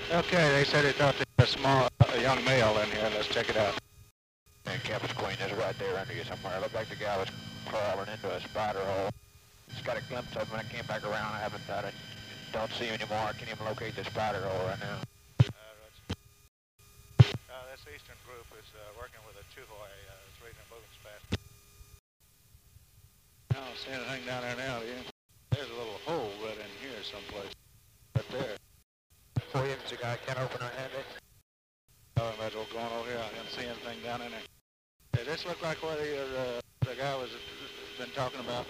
Okay, they said they thought there was a young male in here. Let's check it out. And Campus Queen is right there under you somewhere. It looked like the guy was crawling into a spider hole. Just got a glimpse of him when I came back around. I haven't done it. Don't see him anymore. I can't even locate the spider hole right now. This eastern group is working with a Chuhoy. It's reading and moving fast. I don't see anything down there now, do you? There's a little hole right in here someplace. Right there. 4 inches ago, I can't open her hand. Oh, I might as well go on over here. I didn't see anything down in there. Hey, this look like where the guy was been talking about.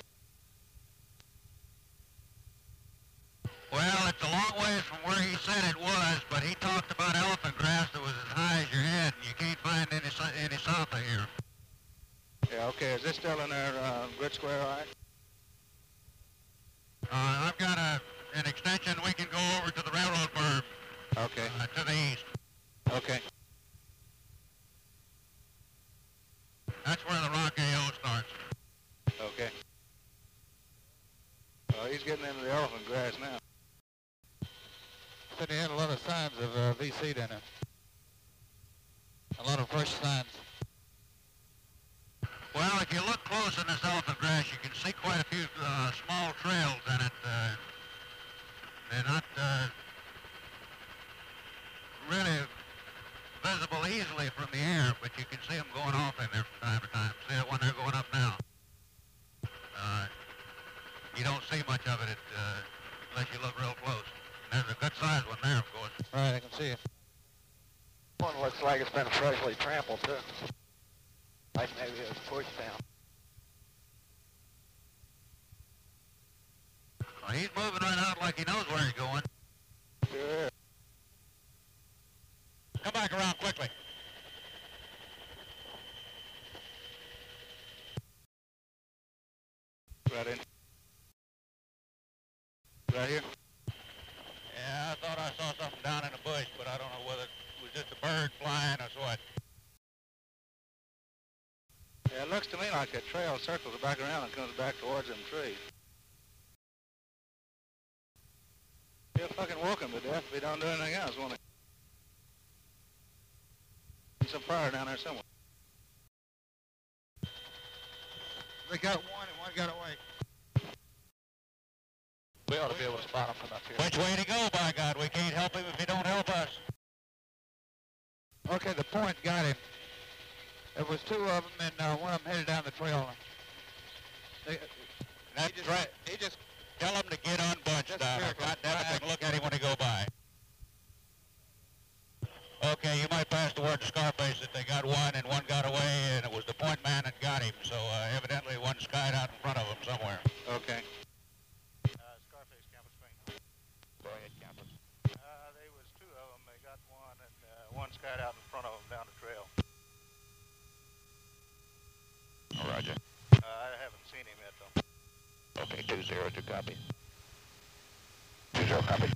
Well, it's a long ways from where he said it was, but he talked about elephant grass that was as high as your head, and you can't find any south of here. Yeah, okay. Is this still in there, grid square, all right? I've got an extension. We can go over to the railroad berm. Okay. To the east. Okay. That's where the Rock AO starts. Okay. Well, he's getting into the elephant grass now. Said he had a lot of signs of VC down there. A lot of fresh signs. Well, if you look close in this elephant grass, you can see quite a few small trails in it. They're not really visible easily from the air, but you can see them going off in there from time to time. See that one they're going up now. You don't see much of it unless you look real close. And there's a good sized one there, of course. Right, I can see it. One looks like it's been freshly trampled, too. Like maybe it was pushed down. Well, he's moving right out like he knows where he's going. Sure. Come back around quickly. Right in. Right here? Yeah, I thought I saw something down in the bush, but I don't know whether it was just a bird flying or what. Yeah, it looks to me like a trail circles back around and comes back towards them trees. He'll fucking walk him to death if he don't do anything else, won't he? There's some fire down there somewhere. They got one and one got away. We ought to be able to spot him from up here. Which way to go, by God? We can't help him if he don't help us. Okay, the point got him. There was two of them, and one of them headed down the trail. He just tell him to get unbunched down there. Goddamn it, I can look at him when he go by. Okay, you might pass the word to Scarface that they got one and one got away, and it was the point man that got him. So evidently one skied out in front of him somewhere. Okay. Scarface, Campus Queen. Go ahead, Campus. There was two of them. They got one, and one skied out in front of them down the trail. Roger. I haven't seen him yet, though. Okay, 2-0 to copy. 2-0 copy.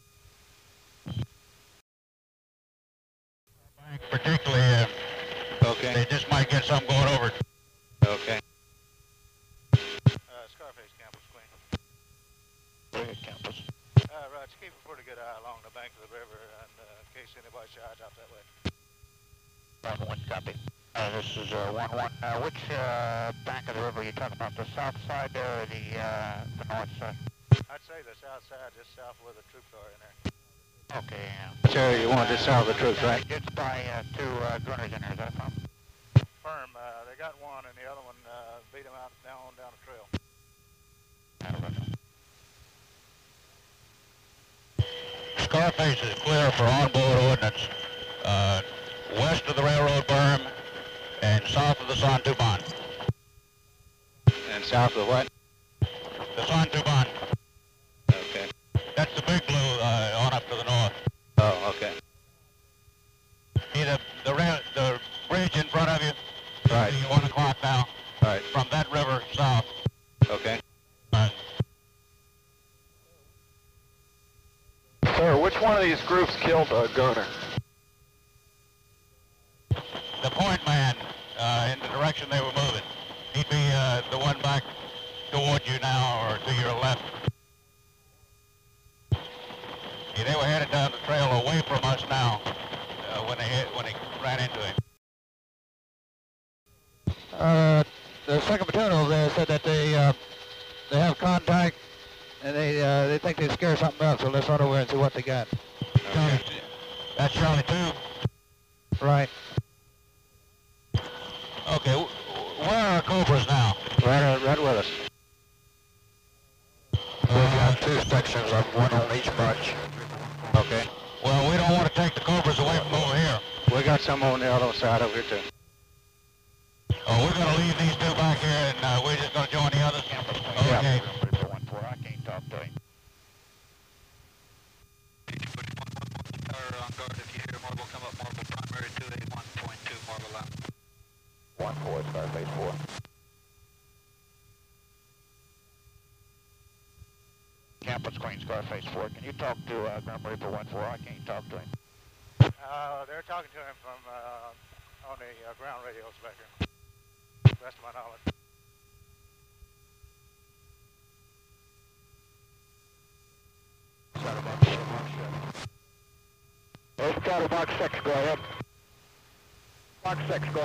Particularly, Okay. they just might get some going over. Okay. Scarface, Campus Queen. Go ahead, Campus. Roger, keep a pretty good eye along the bank of the river in case anybody shies out that way. 1-1 copy. This is 1-1. Which bank of the river are you talking about? The south side there or the north side? I'd say the south side, just south where the troops are in there. Okay, Sure, you want to just solve the truth, right? It's by two gunners in there, is that from? Firm, they got one, and the other one beat him out down the trail. Scarface is clear for on-board ordnance west of the railroad berm and south of the Santuban. And south of what? The Santuban. Okay. That's the big blue on up to the north. Oh, okay. See the bridge in front of you? Right. See 1 o'clock now. Right. From that river south. Okay. Sir, which one of these groups killed Gunner? The point man in the direction they were moving. He'd be the one back toward you now or to your left. Yeah, they were headed down the trail away from us now. second platoon over there said that they have contact and they think they scare something up, so let's run over and see what they got. Charlie, that's Charlie 2. Right. Okay, where are our Cobras now? Right with us. We've got 2 sections of 1 on each bunch. Okay. Well, we don't want to take the Cobras away from over here. We got some on the other side over here too. Oh, we're going to leave these 2 back here, and we're just going to join the others? Okay. I can't talk to him. On guard if you hear Marble come up, Marble primary 281.2, Marble out. 1-4, Scarface 4. Campus Queen, Scarface 4. Can you talk to Grim Reaper 1-4? I can't talk to him. They're talking to him from on the ground radios back here. Best of my knowledge. Let's try to box 6, go ahead. Box 6, go